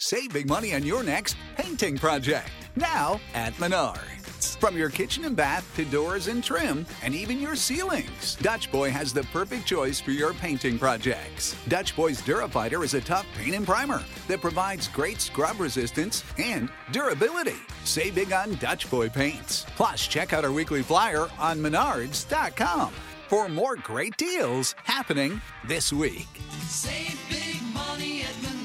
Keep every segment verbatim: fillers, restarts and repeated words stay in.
Save big money on your next painting project. Now at Menards. From your kitchen and bath to doors and trim, and even your ceilings, Dutch Boy has the perfect choice for your painting projects. Dutch Boy's Durafighter is a tough paint and primer that provides great scrub resistance and durability. Save big on Dutch Boy paints. Plus, check out our weekly flyer on menards dot com for more great deals happening this week. Save big money at Menards.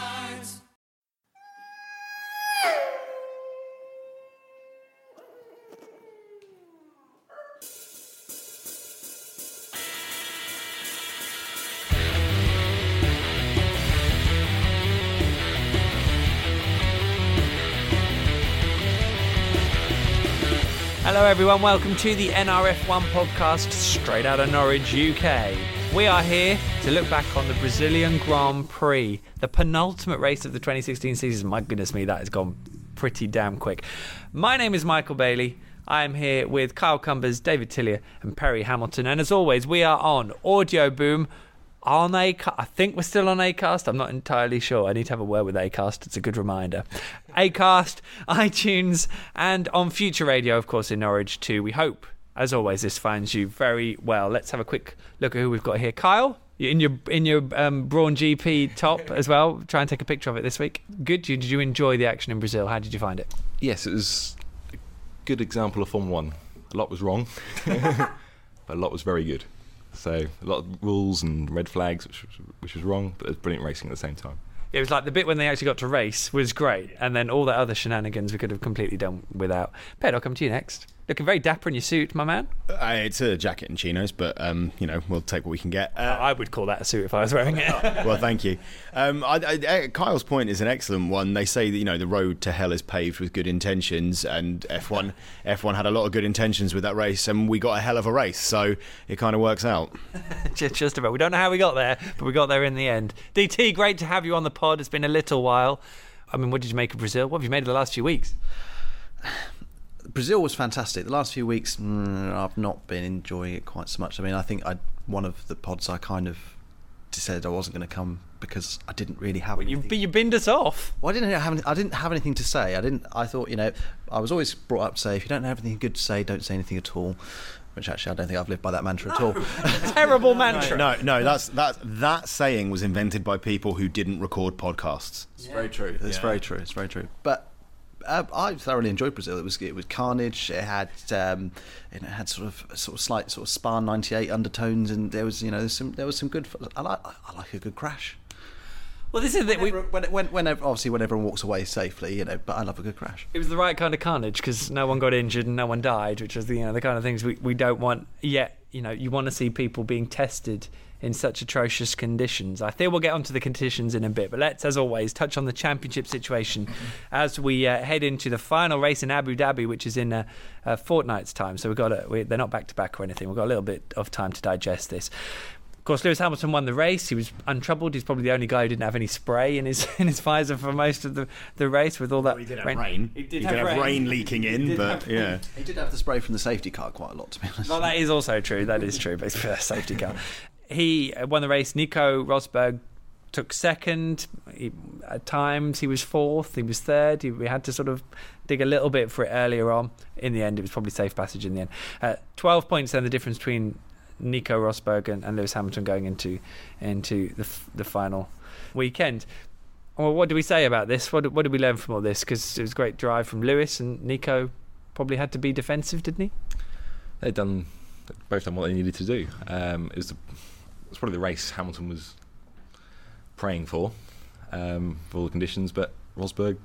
Hello everyone, welcome to the N R F one podcast straight out of Norwich, U K. We are here to look back on the Brazilian Grand Prix, the penultimate race of the twenty sixteen season. My goodness me, that has gone pretty damn quick. My name is Michael Bailey. I am here with Kyle Cumbers, David Tillier and Perry Hamilton. And as always, we are on Audio Boom. On Acast, I think we're still on Acast. I'm not entirely sure. I need to have a word with Acast. It's a good reminder. Acast, iTunes, and on Future Radio, of course, in Norwich too. We hope, as always, this finds you very well. Let's have a quick look at who we've got here. Kyle, you're in your in your um, Brawn G P top as well. Try and take a picture of it this week. Good. Did you enjoy the action in Brazil? How did you find it? Yes, it was a good example of Formula One. A lot was wrong, but a lot was very good. So a lot of rules and red flags, which, which was wrong, but it was brilliant racing at the same time. It was like the bit when they actually got to race was great, and then all the other shenanigans we could have completely done without. Ped, I'll come to you next. Looking very dapper in your suit, my man. Uh, it's a jacket and chinos, but um, you know, we'll take what we can get. Uh, I would call that a suit if I was wearing it. Well, thank you. Um, I, I, Kyle's point is an excellent one. They say that, you know, the road to hell is paved with good intentions, and F one F one had a lot of good intentions with that race, and we got a hell of a race, so it kind of works out. just, just about. We don't know how we got there, but we got there in the end. D T, great to have you on the pod. It's been a little while. I mean, what did you make of Brazil? What have you made of the last few weeks? Brazil was fantastic. The last few weeks, mm, I've not been enjoying it quite so much. I mean, I think I one of the pods I kind of said I wasn't going to come because I didn't really have. Well, you, but you binned us off. Well, I didn't have. I didn't have anything to say. I didn't. I thought, you know, I was always brought up to say, if you don't have anything good to say, don't say anything at all. Which actually, I don't think I've lived by that mantra no. at all. Terrible mantra. No, no, that's that. That saying was invented by people who didn't record podcasts. It's yeah. very true. It's yeah. very true. It's very true. But. Uh, I thoroughly enjoyed Brazil. It was it was carnage. It had um, it had sort of sort of slight sort of Spa ninety-eight undertones, and there was you know some there was some good. I like I like a good crash. Well, this is that we when, when, whenever obviously when everyone walks away safely, you know. But I love a good crash. It was the right kind of carnage because no one got injured and no one died, which is the you know the kind of things we, we don't want. Yet you know you want to see people being tested in such atrocious conditions. I think we'll get onto the conditions in a bit, but let's, as always, touch on the championship situation as we uh, head into the final race in Abu Dhabi, which is in a, a fortnight's time. So we've got a, we, they're not back to back or anything. We've got a little bit of time to digest this. Of course, Lewis Hamilton won the race. He was untroubled. He's probably the only guy who didn't have any spray in his in his visor for most of the, the race with all that. Well, he did have rain. rain. He did, he have, did have rain. rain leaking in, but yeah. He did have the spray from the safety car quite a lot, to be honest. Well, that is also true. That is true, but it's for a safety car. He won the race. Nico Rosberg took second. He, at times he was fourth. He was third. He, we had to sort of dig a little bit for it earlier on. In the end, it was probably safe passage in the end. Uh, twelve points then the difference between Nico Rosberg and, and Lewis Hamilton going into into the the final weekend. Well, what do we say about this? What what did we learn from all this? Because it was a great drive from Lewis, and Nico probably had to be defensive, didn't he? They'd done both done what they needed to do. Um, it was the, it was probably the race Hamilton was praying for, um, for all the conditions, but Rosberg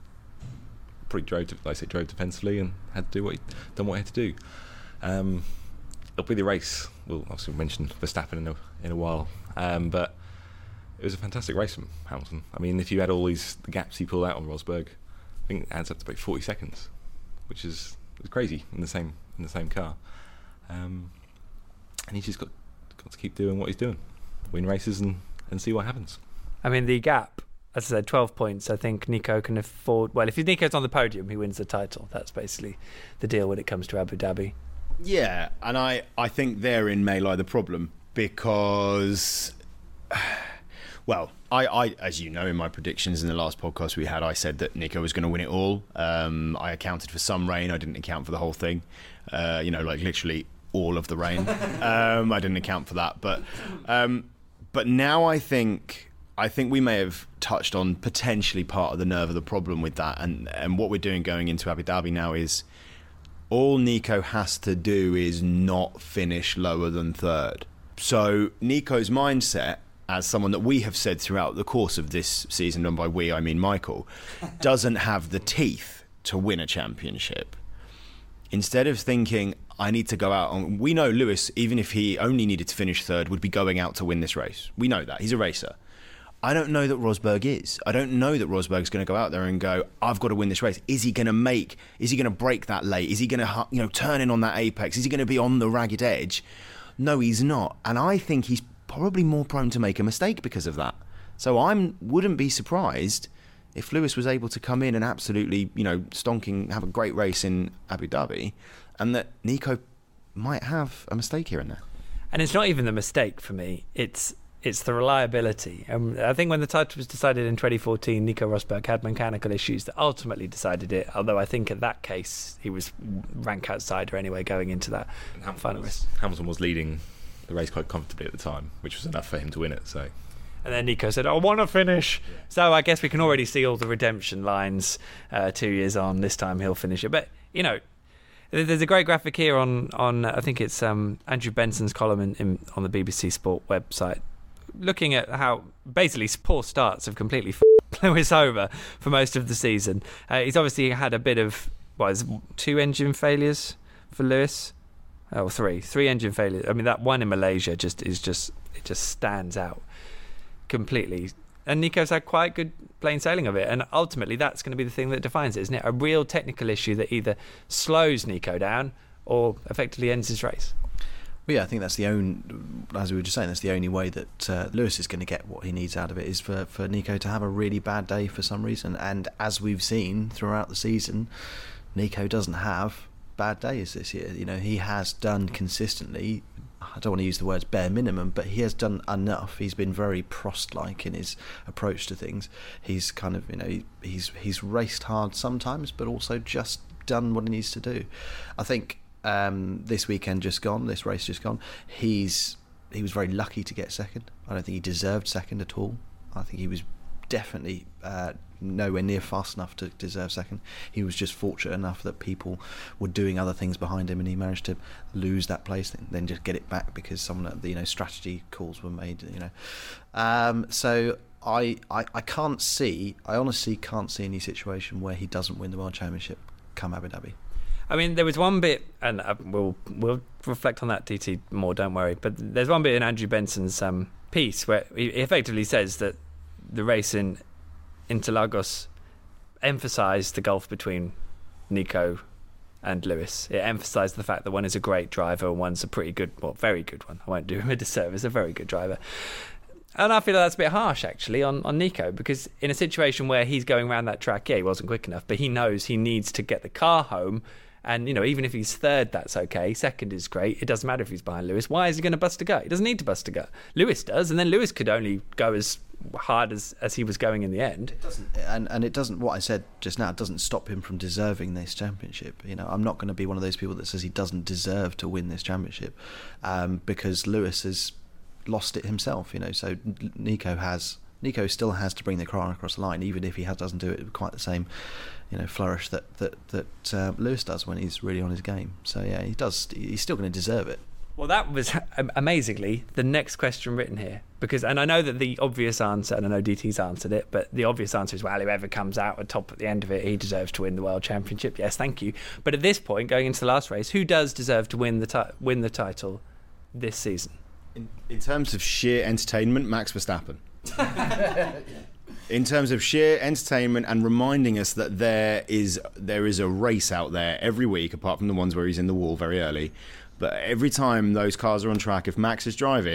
pretty drove, to, like I say, drove defensively and had to do what he done what he had to do. Um, it'll be the race. We'll obviously mention Verstappen in a in a while, um, but it was a fantastic race from Hamilton. I mean, if you had all these the gaps he pulled out on Rosberg, I think it adds up to about forty seconds, which is was crazy in the same in the same car. Um, and he's just got got to keep doing what he's doing, win races and, and see what happens. I mean, the gap, as I said, twelve points. I think Nico can afford. Well, if Nico's on the podium, he wins the title. That's basically the deal when it comes to Abu Dhabi. Yeah, and I, I think therein may lie the problem because, Well, I, I, as you know, in my predictions in the last podcast we had, I said that Nico was going to win it all. Um, I accounted for some rain. I didn't account for the whole thing. Uh, you know, like literally all of the rain. um, I didn't account for that. But um, but now I think I think we may have touched on potentially part of the nerve of the problem with that. And, and what we're doing going into Abu Dhabi now is all Nico has to do is not finish lower than third. So Nico's mindset, as someone that we have said throughout the course of this season, and by we I mean Michael, doesn't have the teeth to win a championship. Instead of thinking, I need to go out on... We know Lewis, even if he only needed to finish third, would be going out to win this race. We know that. He's a racer. I don't know that Rosberg is. I don't know that Rosberg's going to go out there and go, I've got to win this race. Is he going to make... Is he going to break that late? Is he going to, you know, turn in on that apex? Is he going to be on the ragged edge? No, he's not. And I think he's probably more prone to make a mistake because of that. So I wouldn't be surprised if Lewis was able to come in and absolutely, you know, stonking, have a great race in Abu Dhabi, and that Nico might have a mistake here and there. And it's not even the mistake for me. It's it's the reliability. Um, I think when the title was decided in twenty fourteen, Nico Rosberg had mechanical issues that ultimately decided it, although I think at that case he was rank outsider anyway going into that Hamilton final was, race. Hamilton was leading the race quite comfortably at the time, which was enough for him to win it. So, and then Nico said, I want to finish. Yeah. So I guess we can already see all the redemption lines uh, two years on. This time he'll finish it. But, you know, there's a great graphic here on, on I think it's um, Andrew Benson's column in, in, on the B B C Sport website, looking at how basically poor starts have completely f***ed Lewis over for most of the season. Uh, he's obviously had a bit of, what is it, two engine failures for Lewis? Oh, three. Three engine failures. I mean, that one in Malaysia just is just, it just stands out completely. And Nico's had quite good plain sailing of it. And ultimately, that's going to be the thing that defines it, isn't it? A real technical issue that either slows Nico down or effectively ends his race. Well, yeah, I think that's the only, as we were just saying, that's the only way that uh, Lewis is going to get what he needs out of it is for, for Nico to have a really bad day for some reason. And as we've seen throughout the season, Nico doesn't have bad days this year. You know, he has done consistently, I don't want to use the words bare minimum, but he has done enough. He's been very Prost-like in his approach to things. He's kind of, you know, he, he's he's raced hard sometimes, but also just done what he needs to do. I think um, this weekend just gone, this race just gone, he's he was very lucky to get second. I don't think he deserved second at all. I think he was definitely uh, nowhere near fast enough to deserve second. He was just fortunate enough that people were doing other things behind him, and he managed to lose that place, and then just get it back because some of the, you know, strategy calls were made. You know, um, so I, I I can't see. I honestly can't see any situation where he doesn't win the World Championship come Abu Dhabi. I mean, there was one bit, and uh, we'll we'll reflect on that, D T, more. Don't worry. But there's one bit in Andrew Benson's um, piece where he effectively says that the race in Interlagos emphasised the gulf between Nico and Lewis. It emphasised the fact that one is a great driver and one's a pretty good, well, very good one. I won't do him a disservice, a very good driver. And I feel like that's a bit harsh, actually, on, on Nico, because in a situation where he's going around that track, yeah, he wasn't quick enough, but he knows he needs to get the car home. And, you know, even if he's third, that's okay. Second is great. It doesn't matter if he's behind Lewis. Why is he going to bust a gut? He doesn't need to bust a gut. Lewis does, and then Lewis could only go as hard as, as he was going in the end. It doesn't, and and it doesn't. What I said just now doesn't stop him from deserving this championship. You know, I'm not going to be one of those people that says he doesn't deserve to win this championship, um, because Lewis has lost it himself. You know, so Nico has. Nico still has to bring the car across the line, even if he doesn't do it with quite the same, you know, flourish that that that uh, Lewis does when he's really on his game. So yeah, he does. He's still going to deserve it. Well, that was amazingly the next question written here, because, and I know that the obvious answer, and I know D T's answered it, but the obvious answer is, well, whoever comes out at top at the end of it, he deserves to win the World Championship. Yes, thank you. But at this point, going into the last race, who does deserve to win the ti- win the title this season? In, in terms of sheer entertainment, Max Verstappen. In terms of sheer entertainment and reminding us that there is there is a race out there every week, apart from the ones where he's in the wall very early. But every time those cars are on track, if Max is driving,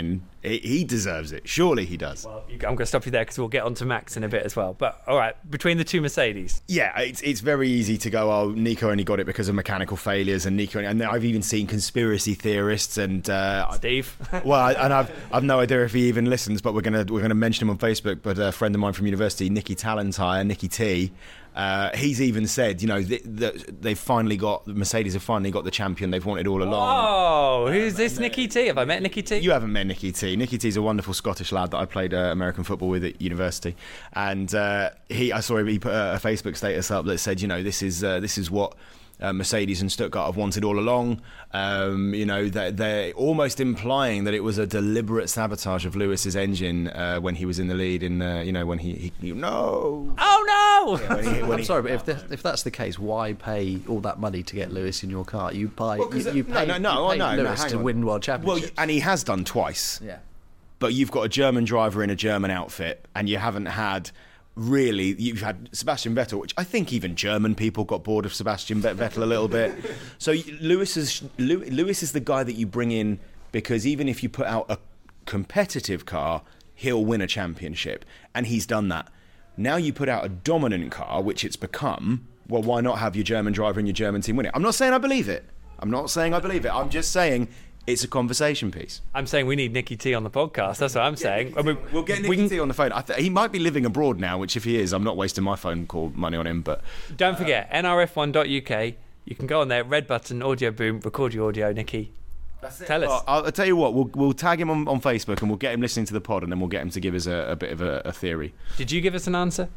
He, he deserves it. Surely he does. Well, you, I'm going to stop you there because we'll get on to Max in a bit as well. But all right, between the two Mercedes. Yeah, it's it's very easy to go, oh, Nico only got it because of mechanical failures, and Nico, and I've even seen conspiracy theorists and uh, Steve. well, I, and I've I've no idea if he even listens, but we're gonna we're gonna mention him on Facebook. But a friend of mine from university, Nicky Talentire, Nicky T. Uh, he's even said, you know, th- th- they've finally got Mercedes have finally got the champion they've wanted all along. Oh, who's this Nicky T? Have I met Nicky T? You haven't met Nicky T. Nicky T's a wonderful Scottish lad that I played uh, American football with at university, and uh, he I saw him, he put a, a Facebook status up that said, you know, this is uh, this is what uh, Mercedes and Stuttgart have wanted all along. Um, you know, they're, they're almost implying that it was a deliberate sabotage of Lewis's engine uh, when he was in the lead. In uh, you know when he, he, he no. Oh no! Yeah, when he, when I'm he- sorry, but if the, if that's the case, why pay all that money to get Lewis in your car? You buy, Well, 'cause you, you it- no, pay, no, no, you oh, pay no, no, Lewis hang to on. win world Well, championships. and he has done twice. yeah. But you've got a German driver in a German outfit, and you haven't had really. You've had Sebastian Vettel, which I think even German people got bored of Sebastian Vettel a little bit. So Lewis is Lewis is the guy that you bring in because even if you put out a competitive car, he'll win a championship, and he's done that. Now you put out a dominant car, which it's become. Well, why not have your German driver and your German team win it? I'm not saying I believe it. I'm not saying I believe it. I'm just saying it's a conversation piece. I'm saying we need Nicky T on the podcast. That's what I'm saying. I mean, We'll get we Nicky can- T on the phone. I th- he might be living abroad now, which if he is, I'm not wasting my phone call money on him. But Don't forget, N R F one dot U K. You can go on there, red button, audio boom, record your audio, Nicky. Tell us. Well, I'll, I'll tell you what, we'll, we'll tag him on, on Facebook and we'll get him listening to the pod, and then we'll get him to give us a, a bit of a, a theory. Did you give us an answer?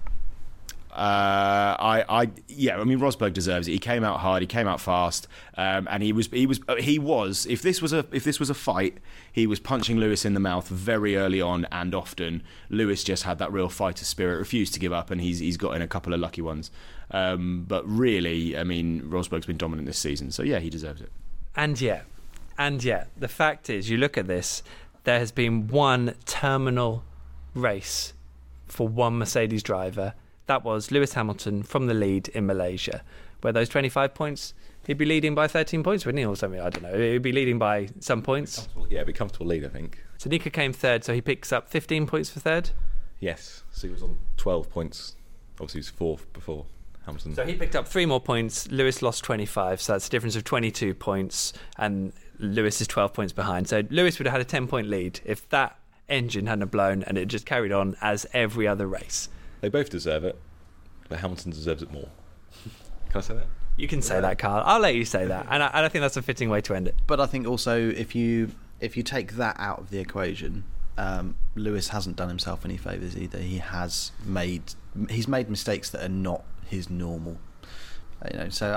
Uh, I, I, yeah, I mean, Rosberg deserves it. He came out hard, he came out fast, um, and he was, he was, uh, he was. If this was a, if this was a fight, he was punching Lewis in the mouth very early on and often. Lewis just had that real fighter spirit, refused to give up, and he's, he's got in a couple of lucky ones. Um, but really, I mean, Rosberg's been dominant this season, so yeah, he deserves it. And yet, and yet, the fact is, you look at this, there has been one terminal race for one Mercedes driver. That was Lewis Hamilton from the lead in Malaysia, where those twenty-five points, he'd be leading by thirteen points, wouldn't he, or something? I don't know. He'd be leading by some points. Yeah, it'd be a comfortable lead, I think. So Nico came third, so he picks up fifteen points for third. Yes, so he was on twelve points. Obviously, he was fourth before Hamilton. So he picked up three more points. Lewis lost twenty-five, so that's a difference of twenty-two points, and Lewis is twelve points behind. So Lewis would have had a ten-point lead if that engine hadn't have blown and it just carried on as every other race. They both deserve it, but Hamilton deserves it more. Can I say that? You can say that, Carl. I'll let you say that, and I, and I think that's a fitting way to end it. But I think also if you if you take that out of the equation, um, Lewis hasn't done himself any favours either. He has made he's made mistakes that are not his normal. You know, so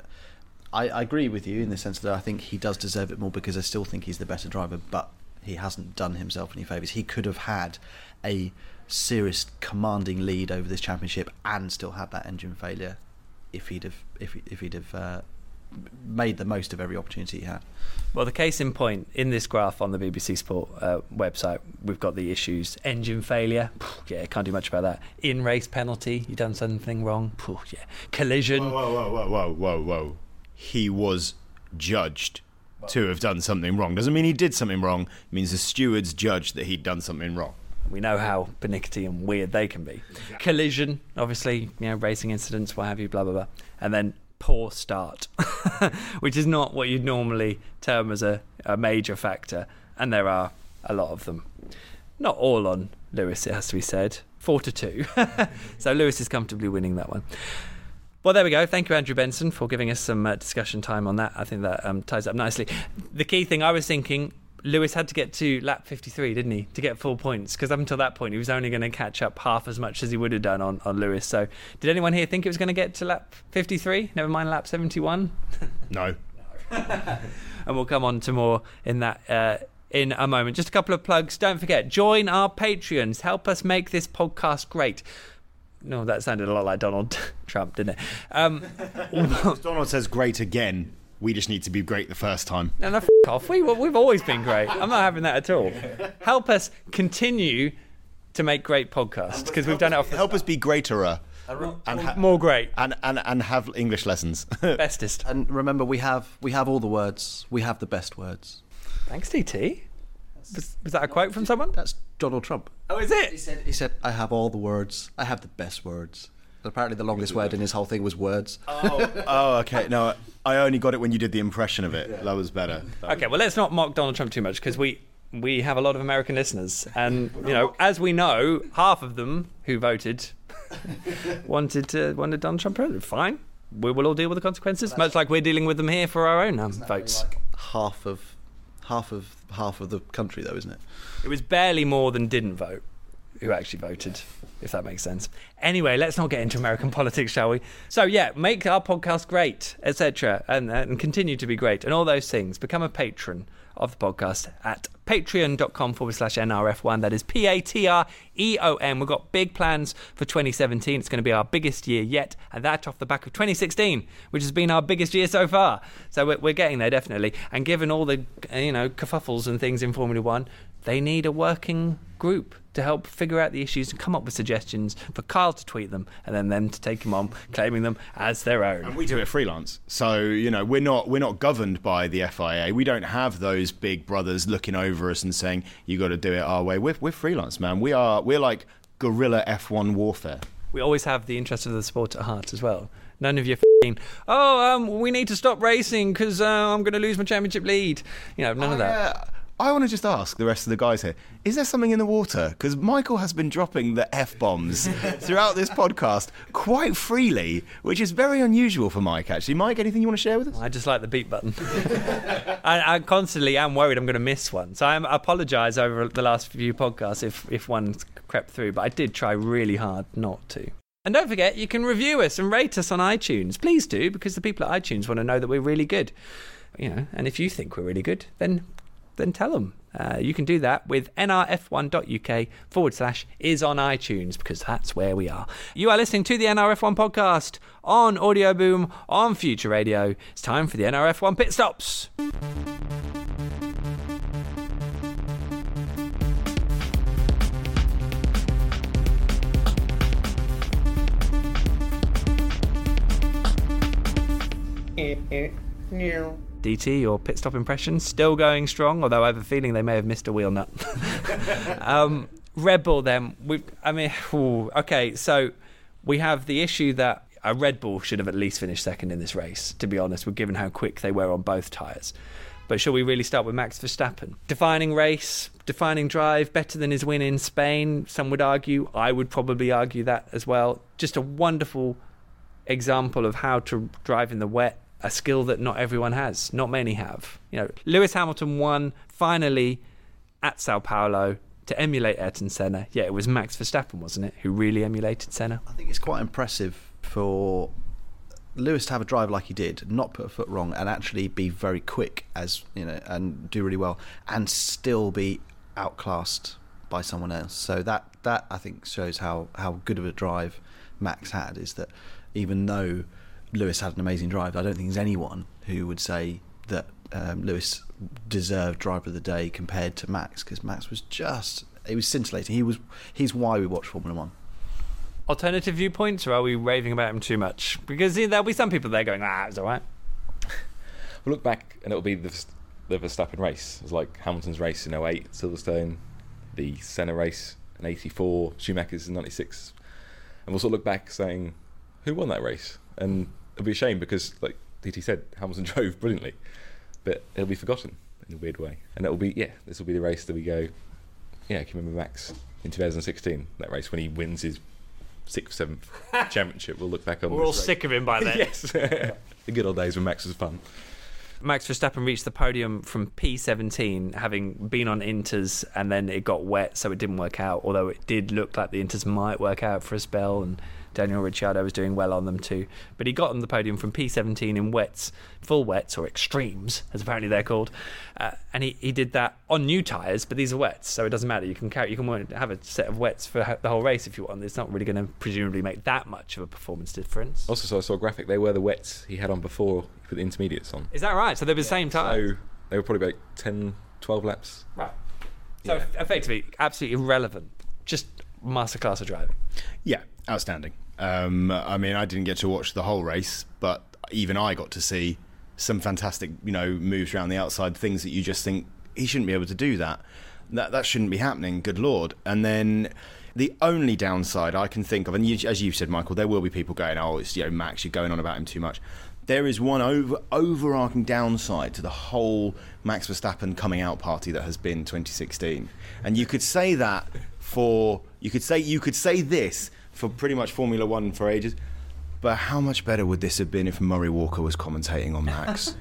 I, I I agree with you in the sense that I think he does deserve it more because I still think he's the better driver, but he hasn't done himself any favours. He could have had a serious commanding lead over this championship and still had that engine failure if he'd have if he, if he'd have uh, made the most of every opportunity he had. Well, the case in point, in this graph on the B B C Sport uh, website, we've got the issues. Engine failure, yeah, can't do much about that. In-race penalty, you done something wrong, yeah. Collision. Whoa, whoa, whoa, whoa, whoa, whoa! He was judged to have done something wrong. Doesn't mean he did something wrong. It means the stewards judged that he'd done something wrong. We know how pernickety and weird they can be. Collision, obviously, you know, racing incidents, what have you, blah, blah, blah. And then poor start, which is not what you'd normally term as a, a major factor. And there are a lot of them. Not all on Lewis, it has to be said. Four to two. So Lewis is comfortably winning that one. Well, there we go. Thank you, Andrew Benson, for giving us some uh, discussion time on that. I think that um, ties up nicely. The key thing I was thinking, Lewis had to get to lap fifty-three, didn't he, to get full points? Because up until that point, he was only going to catch up half as much as he would have done on, on Lewis. So did anyone here think it was going to get to lap fifty-three? Never mind lap seventy-one? No. And we'll come on to more in that uh, in a moment. Just a couple of plugs. Don't forget, join our Patreons. Help us make this podcast great. No, that sounded a lot like Donald Trump, didn't it? Um, Donald says great again. We just need to be great the first time. no, no, f*** off. We, we've always been great. I'm not having that at all. Help us continue to make great podcasts because we've done it off the Help us be greater and, ha- more great. and, and, and have English lessons. And remember, we have we have all the words. We have the best words. Thanks, D T. Was, was that a quote from someone? That's Donald Trump. Oh, is it? He said, he said, I have all the words. I have the best words. And apparently the longest word in his whole thing was words. Oh, oh, okay. No, I only got it when you did the impression of it. That was better. That Okay, well, let's not mock Donald Trump too much because we we have a lot of American listeners, and you know, as we know, half of them who voted wanted to wanted Donald Trump president. Fine, we will all deal with the consequences, much like we're dealing with them here for our own um, votes. Like half of half of half of the country, though, isn't it? It was barely more than didn't vote who actually voted, if that makes sense. Anyway, let's not get into American politics, shall we? So yeah, make our podcast great, et cetera, and, and continue to be great, and all those things. Become a patron of the podcast at patreon.com forward slash NRF1. That is P A T R E O N. We've got big plans for twenty seventeen. It's going to be our biggest year yet, and that off the back of twenty sixteen, which has been our biggest year so far. So we're, we're getting there, definitely. And given all the, you know, kerfuffles and things in Formula One, they need a working group to help figure out the issues and come up with suggestions for Kyle to tweet them and then them to take them on, claiming them as their own. And we do it freelance, so you know we're not we're not governed by the F I A. We don't have those big brothers looking over us and saying you got to do it our way. We're we're freelance, man. We are we're like guerrilla F one warfare. We always have the interest of the sport at heart as well. None of you f***ing, oh, um, we need to stop racing because uh, I'm going to lose my championship lead. You know, none of that. Uh, I want to just ask the rest of the guys here, is there something in the water? Because Michael has been dropping the F-bombs throughout this podcast quite freely, which is very unusual for Mike, actually. Mike, anything you want to share with us? I just like the beat button. I, I constantly am worried I'm going to miss one. So I'm, I apologise over the last few podcasts if, if one's crept through, but I did try really hard not to. And don't forget, you can review us and rate us on iTunes. Please do, because the people at iTunes want to know that we're really good. You know, and if you think we're really good, then... then tell them. Uh, you can do that with nrf1.uk forward slash is on iTunes, because that's where we are. You are listening to the N R F one podcast on Audio Boom on Future Radio. It's time for the N R F one Pit Stops. D T, your pit stop impression, still going strong, although I have a feeling they may have missed a wheel nut. um, Red Bull then, we, I mean, ooh, okay, so we have the issue that a Red Bull should have at least finished second in this race, to be honest, given how quick they were on both tyres. But shall we really start with Max Verstappen? Defining race, defining drive, better than his win in Spain, some would argue. I would probably argue that as well. Just a wonderful example of how to drive in the wet, a skill that not everyone has, not many have. You know, Lewis Hamilton won finally at Sao Paulo to emulate Ayrton Senna. Yeah, it was Max Verstappen, wasn't it, who really emulated Senna? I think it's quite impressive for Lewis to have a drive like he did, not put a foot wrong, and actually be very quick, as you know, and do really well, and still be outclassed by someone else. So that that I think shows how how good of a drive Max had. Is that even though Lewis had an amazing drive, I don't think there's anyone who would say that um, Lewis deserved driver of the day compared to Max, because Max was just, he was scintillating. He was, he's why we watch Formula One. Alternative viewpoints, or are we raving about him too much? Because there'll be some people there going, ah, it was all right. We'll look back and it'll be the, the Verstappen race. It was like Hamilton's race in oh eight, Silverstone, the Senna race in eighty-four, Schumacher's in ninety-six. And we'll sort of look back saying, who won that race? And it'll be a shame because, like D T said, Hamilton drove brilliantly, but it'll be forgotten in a weird way. And it'll be, yeah, this will be the race that we go, yeah, can you remember Max in two thousand sixteen, that race when he wins his sixth, seventh championship? We'll look back on. We're all race. sick of him by then. Yes, the good old days when Max was fun. Max Verstappen reached the podium from P seventeen, having been on Inters, and then it got wet, so it didn't work out, although it did look like the Inters might work out for a spell, and Daniel Ricciardo was doing well on them too. But he got on the podium from P seventeen in wets, full wets, or extremes, as apparently they're called. Uh, and he, he did that on new tyres, but these are wets, so it doesn't matter. You can carry, you can have a set of wets for the whole race if you want. It's not really going to presumably make that much of a performance difference. Also, so I saw a graphic, they were the wets he had on before he put the intermediates on. Is that right? So they were the same tyre? So they were probably about ten, twelve laps. Right. So Yeah. effectively, absolutely irrelevant. Just masterclass of driving. Yeah, outstanding. Um, I mean, I didn't get to watch the whole race, but even I got to see some fantastic, you know, moves around the outside, things that you just think he shouldn't be able to do that. That that shouldn't be happening. Good Lord. And then the only downside I can think of, and you, as you said, Michael, there will be people going, "Oh, it's you know Max, you're going on about him too much." There is one over overarching downside to the whole Max Verstappen coming out party that has been twenty sixteen, and you could say that for you could say you could say this for pretty much Formula One for ages. But how much better would this have been if Murray Walker was commentating on Max?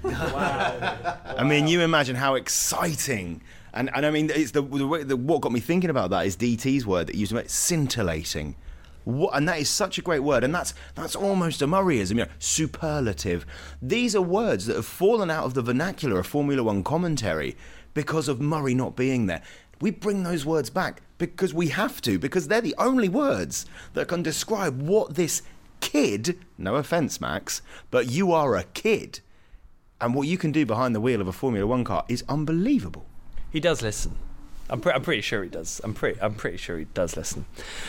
Wow. I mean, you imagine how exciting. And and I mean, it's the, the, way, the what got me thinking about that is D T's word that he used to make, scintillating. What, and that is such a great word. And that's that's almost a Murrayism, you know, superlative. These are words that have fallen out of the vernacular of Formula One commentary because of Murray not being there. We bring those words back because we have to, because they're the only words that can describe what this kid, no offence, Max, but you are a kid, and what you can do behind the wheel of a Formula One car is unbelievable. He does listen. I'm, pre- I'm pretty sure he does. I'm pretty. I'm pretty sure he does listen.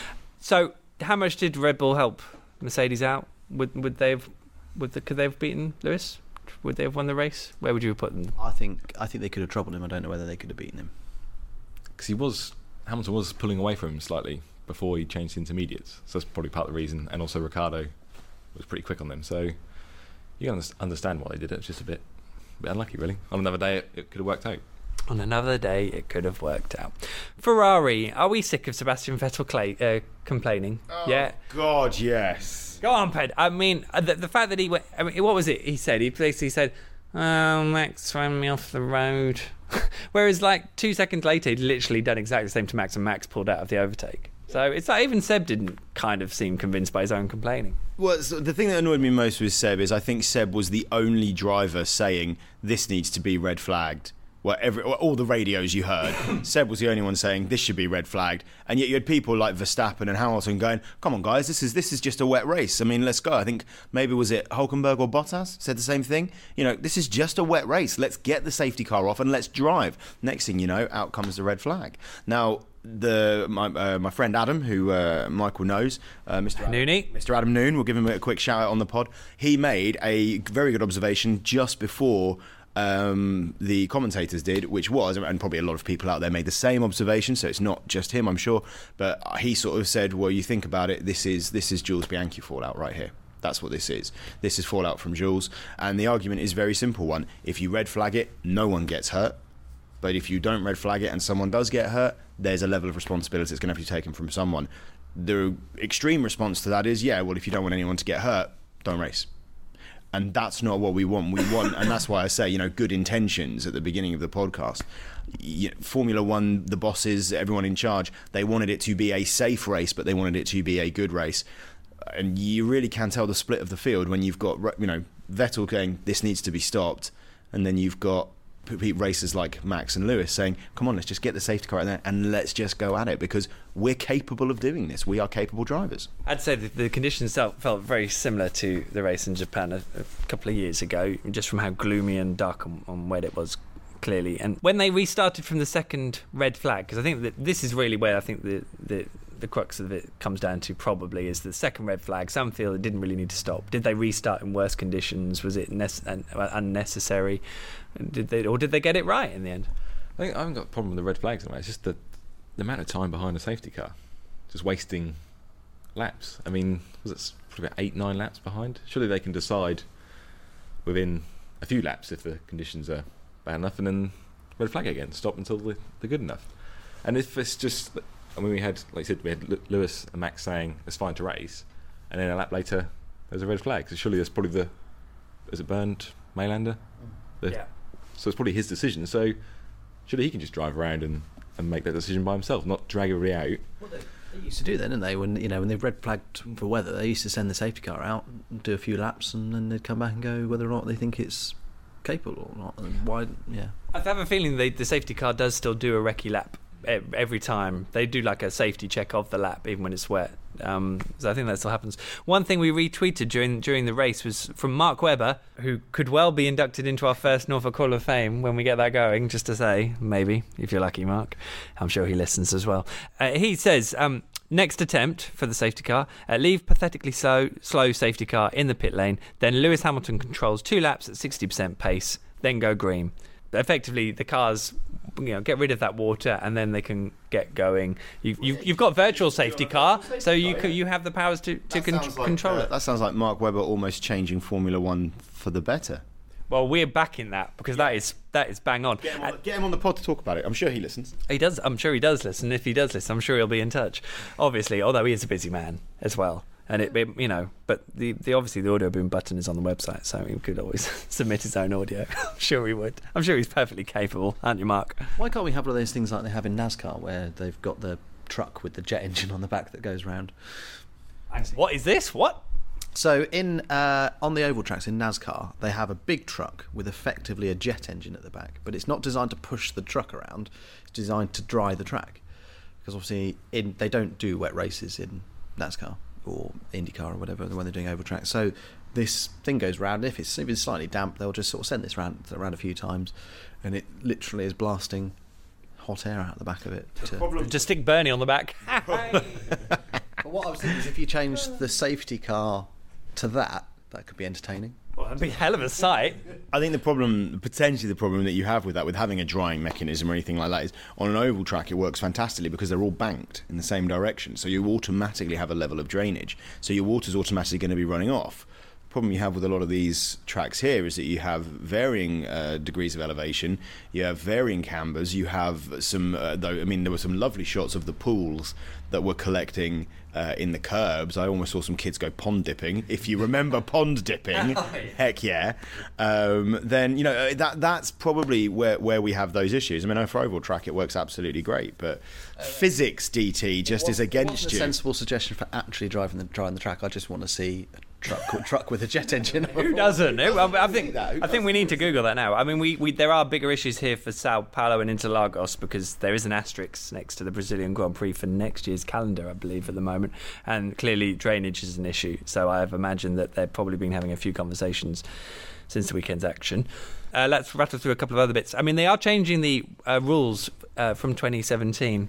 So, how much did Red Bull help Mercedes out? Would would they have? Would the, could they have beaten Lewis? Would they have won the race? Where would you have put them? I think I think they could have troubled him. I don't know whether they could have beaten him. Because he was Hamilton was pulling away from him slightly before he changed intermediates, so that's probably part of the reason. And also Ricciardo was pretty quick on them, so you can understand why they did it. It's just a bit, a bit unlucky, really. On another day, it, it could have worked out. On another day, it could have worked out. Ferrari, are we sick of Sebastian Vettel clay, uh, complaining? Oh, yeah. God, yes. Go on, Ped. I mean, uh, the, the fact that he went. I mean, what was it he said? He basically said, "Oh, Max ran me off the road." Whereas, like two seconds later, he'd literally done exactly the same to Max, and Max pulled out of the overtake. So it's like even Seb didn't kind of seem convinced by his own complaining. Well, so the thing that annoyed me most with Seb is I think Seb was the only driver saying this needs to be red flagged. Well, every, all the radios you heard, Seb was the only one saying this should be red flagged, and yet you had people like Verstappen and Hamilton going, "Come on, guys, this is this is just a wet race. I mean, let's go." I think maybe was it Hülkenberg or Bottas said the same thing. You know, this is just a wet race. Let's get the safety car off and let's drive. Next thing you know, out comes the red flag. Now, the my uh, my friend Adam, who uh, Michael knows, uh, Mister Adam, Nooney. Mister Adam Noon, we'll give him a quick shout out on the pod. He made a very good observation just before Um, the commentators did, which was, and probably a lot of people out there made the same observation, so it's not just him, I'm sure, but he sort of said, well, you think about it, this is this is Jules Bianchi fallout right here. That's what this is. This is fallout from Jules, and the argument is a very simple one. If you red flag it, no one gets hurt, but if you don't red flag it and someone does get hurt, there's a level of responsibility that's going to have to be taken from someone. The extreme response to that is, yeah, well, if you don't want anyone to get hurt, don't race. And that's not what we want. We want, and that's why I say, you know, good intentions at the beginning of the podcast. You know, Formula One, the bosses, everyone in charge, they wanted it to be a safe race, but they wanted it to be a good race. And you really can tell the split of the field when you've got, you know, Vettel going, this needs to be stopped, and then you've got racers like Max and Lewis saying, come on, let's just get the safety car out there and let's just go at it because we're capable of doing this. We are capable drivers. I'd say that the conditions felt, felt very similar to the race in Japan a, a couple of years ago, just from how gloomy and dark and, and wet it was, clearly. And when they restarted from the second red flag, because I think that this is really where I think the, the the crux of it comes down to, probably, is the second red flag. Some feel it didn't really need to stop. Did they restart in worse conditions? Was it nece- unnecessary? Did they, or did they get it right in the end? I think I haven't got a problem with the red flags. It's just the, the amount of time behind a safety car, just wasting laps. I mean, was it probably about eight, nine laps behind? Surely they can decide within a few laps if the conditions are bad enough, and then red flag again, stop until they're good enough. And if it's just, I mean, we had, like you said, we had Lewis and Max saying it's fine to race, and then a lap later there's a red flag. So surely that's probably the, is it Bernd Maylander? The, yeah. So it's probably his decision. So surely he can just drive around and, and make that decision by himself, not drag everybody out. Well, they, they used to do that, didn't they? When you know when they red flagged for weather, they used to send the safety car out, do a few laps, and then they'd come back and go whether or not they think it's capable or not. And why? Yeah. I have a feeling they, the safety car does still do a recce lap every time. They do like a safety check of the lap even when it's wet. Um, so I think that still happens. One thing we retweeted during during the race was from Mark Webber, who could well be inducted into our first Norfolk Hall of Fame when we get that going, just to say, maybe, if you're lucky, Mark. I'm sure he listens as well. Uh, he says, um, next attempt for the safety car, uh, leave pathetically slow, slow safety car in the pit lane, then Lewis Hamilton controls two laps at sixty percent pace, then go green. Effectively, the cars you know, get rid of that water, and then they can get going. You, you've, you've got virtual safety car, so you can, you have the powers to, to con- Sounds like, control uh, it. That sounds like Mark Webber almost changing Formula One for the better. Well, we're backing that because that is that is bang on. Get him on, the, get him on the pod to talk about it. I'm sure he listens. He does. I'm sure he does listen. If he does listen, I'm sure he'll be in touch. Obviously, although he is a busy man as well, and it, it you know, but the, the obviously the audio boom button is on the website, so he could always submit his own audio. I'm sure he would. I'm sure he's perfectly capable, aren't you, Mark? Why can't we have one of those things like they have in NASCAR where they've got the truck with the jet engine on the back that goes round? What is this? What? So in uh, on the oval tracks in NASCAR, they have a big truck with effectively a jet engine at the back, but it's not designed to push the truck around. It's designed to dry the track, because obviously in, they don't do wet races in NASCAR or IndyCar or whatever when they're doing oval tracks. So this thing goes round. If it's even slightly damp, they'll just sort of send this round around a few times, and it literally is blasting hot air out the back of it. To... Just stick Bernie on the back. But what I was thinking is if you change the safety car to that, that could be entertaining. Well, that'd be a hell of a sight. I think the problem, potentially the problem that you have with that, with having a drying mechanism or anything like that, is on an oval track it works fantastically because they're all banked in the same direction. So you automatically have a level of drainage. So your water's automatically going to be running off. The problem you have with a lot of these tracks here is that you have varying uh, degrees of elevation, you have varying cambers, you have some, uh, though, I mean, there were some lovely shots of the pools that were collecting uh, in the curbs. I almost saw some kids go pond dipping. If you remember pond dipping, heck yeah. Um, then, you know, that that's probably where, where we have those issues. I mean, for oval track, it works absolutely great, but uh, physics, D T, just is against you. A sensible suggestion for actually driving the, driving the track. I just want to see a truck, truck with a jet engine. Who doesn't? I, I think I think we need to Google that now. I mean, we, we there are bigger issues here for Sao Paulo and Interlagos because there is an asterisk next to the Brazilian Grand Prix for next year's calendar, I believe, at the moment, and clearly drainage is an issue. So I have imagined that they've probably been having a few conversations since the weekend's action. Uh, let's rattle through a couple of other bits. I mean, they are changing the uh, rules uh, from twenty seventeen.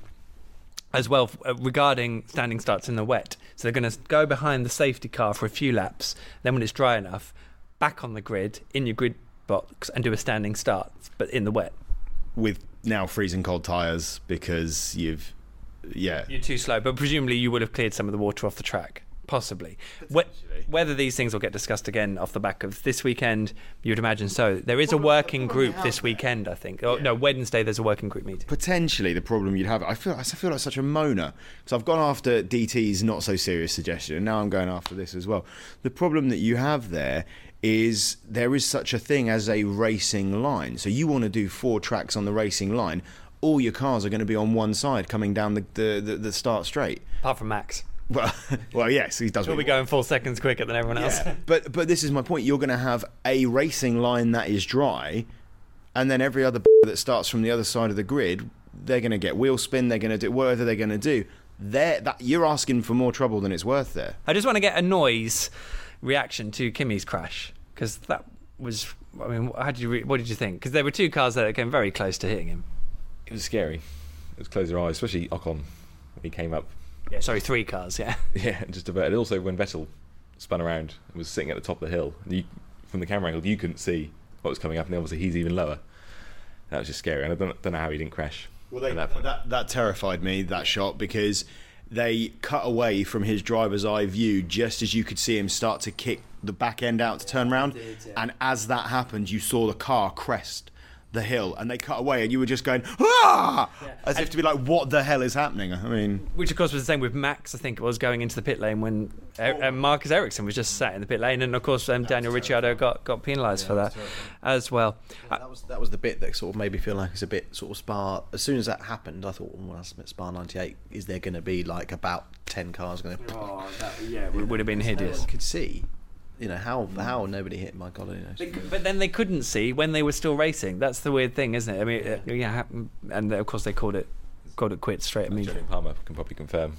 As well uh, regarding standing starts in the wet. So they're going to go behind the safety car for a few laps, then when it's dry enough, back on the grid, in your grid box, and do a standing start, but in the wet. With now freezing cold tyres because you've, yeah. You're too slow, but presumably you would have cleared some of the water off the track. Possibly. Wh- whether these things will get discussed again off the back of this weekend, you'd imagine so. There is a working group this weekend, I think. Oh, no, Wednesday there's a working group meeting. Potentially the problem you'd have, I feel I feel like such a moaner, because I've gone after D T's not so serious suggestion, and now I'm going after this as well. The problem that you have there is there is such a thing as a racing line. So you want to do four tracks on the racing line, all your cars are going to be on one side coming down the, the, the, the start straight. Apart from Max. Well, well, yes, he does. He'll be going four seconds quicker than everyone else. Yeah. but but this is my point. You're going to have a racing line that is dry, and then every other that starts from the other side of the grid, they're going to get wheel spin. They're going to do whatever they're going to do. They're, that you're asking for more trouble than it's worth there. I just want to get a noise reaction to Kimi's crash, because that was. I mean, how did you? Re- what did you think? Because there were two cars that came very close to hitting him. It was scary. It was close your eyes, especially Ocon. He came up. Yeah, sorry, three cars, yeah. Yeah, just about. Also, when Vettel spun around and was sitting at the top of the hill, and you, from the camera angle, you couldn't see what was coming up, and obviously he's even lower. That was just scary, and I don't, don't know how he didn't crash. Well, they, at that, point. that that terrified me, that shot, because they cut away from his driver's eye view just as you could see him start to kick the back end out to turn around, did, yeah. and as that happened, you saw the car crest the hill, and they cut away, and you were just going ah, yeah. as and if to be like, what the hell is happening? I mean, which of course was the same with Max. I think it was going into the pit lane when uh, Marcus Ericsson was just sat in the pit lane, and of course um, Daniel Ricciardo got got penalised yeah, for that as well. Yeah, that was that was the bit that sort of made me feel like it's a bit sort of Spa. As soon as that happened, I thought, well, that's a bit Spa ninety-eight. Is there going to be like about ten cars going to? Oh, that, yeah, it would have been hideous. You could see. You know, how how nobody hit, my God, you know. They, but then they couldn't see when they were still racing. That's the weird thing, isn't it? I mean, uh, yeah, and of course they called it called it quits straight immediately. Jolyon Palmer can probably confirm.